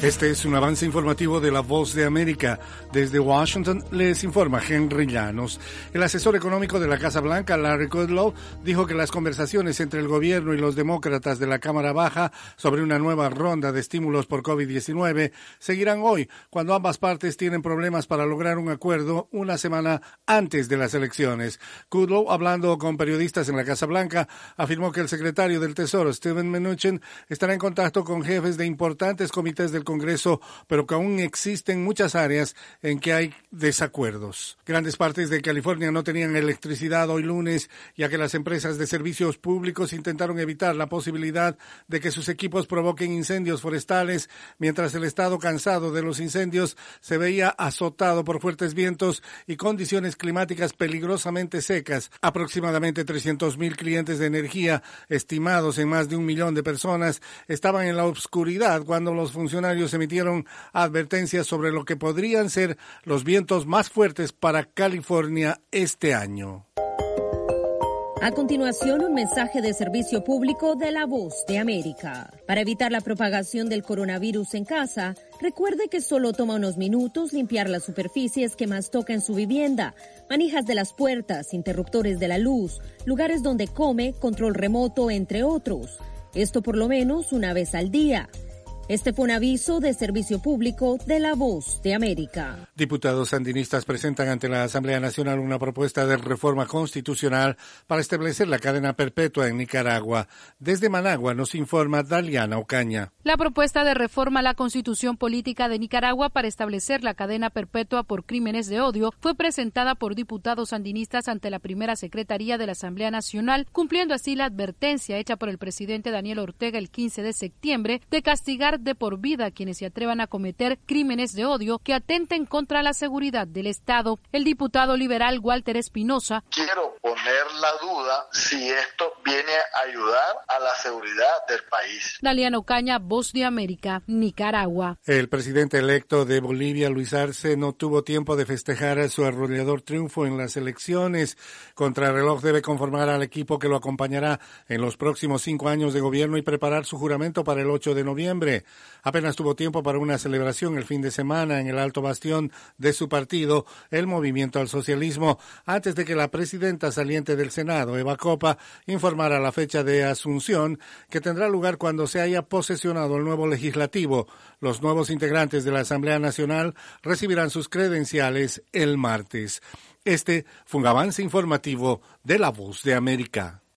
Este es un avance informativo de La Voz de América. Desde Washington les informa Henry Llanos. El asesor económico de la Casa Blanca, Larry Kudlow, dijo que las conversaciones entre el gobierno y los demócratas de la Cámara Baja sobre una nueva ronda de estímulos por COVID-19 seguirán hoy, cuando ambas partes tienen problemas para lograr un acuerdo una semana antes de las elecciones. Kudlow, hablando con periodistas en la Casa Blanca, afirmó que el secretario del Tesoro, Steven Mnuchin, estará en contacto con jefes de importantes comités del Congreso, pero que aún existen muchas áreas en que hay desacuerdos. Grandes partes de California no tenían electricidad hoy lunes, ya que las empresas de servicios públicos intentaron evitar la posibilidad de que sus equipos provoquen incendios forestales, mientras el estado, cansado de los incendios, se veía azotado por fuertes vientos y condiciones climáticas peligrosamente secas. Aproximadamente 300,000 clientes de energía, estimados en más de 1 millón de personas, estaban en la oscuridad cuando los funcionarios emitieron advertencias sobre lo que podrían ser los vientos más fuertes para California este año. A continuación, un mensaje de servicio público de La Voz de América. Para evitar la propagación del coronavirus en casa, recuerde que solo toma unos minutos limpiar las superficies que más toca en su vivienda, manijas de las puertas, interruptores de la luz, lugares donde come, control remoto, entre otros. Esto por lo menos una vez al día. Este fue un aviso de servicio público de La Voz de América. Diputados sandinistas presentan ante la Asamblea Nacional una propuesta de reforma constitucional para establecer la cadena perpetua en Nicaragua. Desde Managua nos informa Daliana Ocaña. La propuesta de reforma a la Constitución Política de Nicaragua para establecer la cadena perpetua por crímenes de odio fue presentada por diputados sandinistas ante la primera Secretaría de la Asamblea Nacional, cumpliendo así la advertencia hecha por el presidente Daniel Ortega el 15 de septiembre de castigar de por vida a quienes se atrevan a cometer crímenes de odio que atenten contra la seguridad del Estado. El diputado liberal Walter Espinosa: quiero poner la duda si esto viene a ayudar a la seguridad del país. Daliana Ocaña, Voz de América, Nicaragua. El presidente electo de Bolivia, Luis Arce, no tuvo tiempo de festejar su arrollador triunfo en las elecciones. Contrarreloj debe conformar al equipo que lo acompañará en los próximos 5 años de gobierno y preparar su juramento para el 8 de noviembre. Apenas tuvo tiempo para una celebración el fin de semana en el alto bastión de su partido, el Movimiento al Socialismo, antes de que la presidenta saliente del Senado, Eva Copa, informara la fecha de asunción, que tendrá lugar cuando se haya posesionado el nuevo legislativo. Los nuevos integrantes de la Asamblea Nacional recibirán sus credenciales el martes. Este fue un avance informativo de La Voz de América.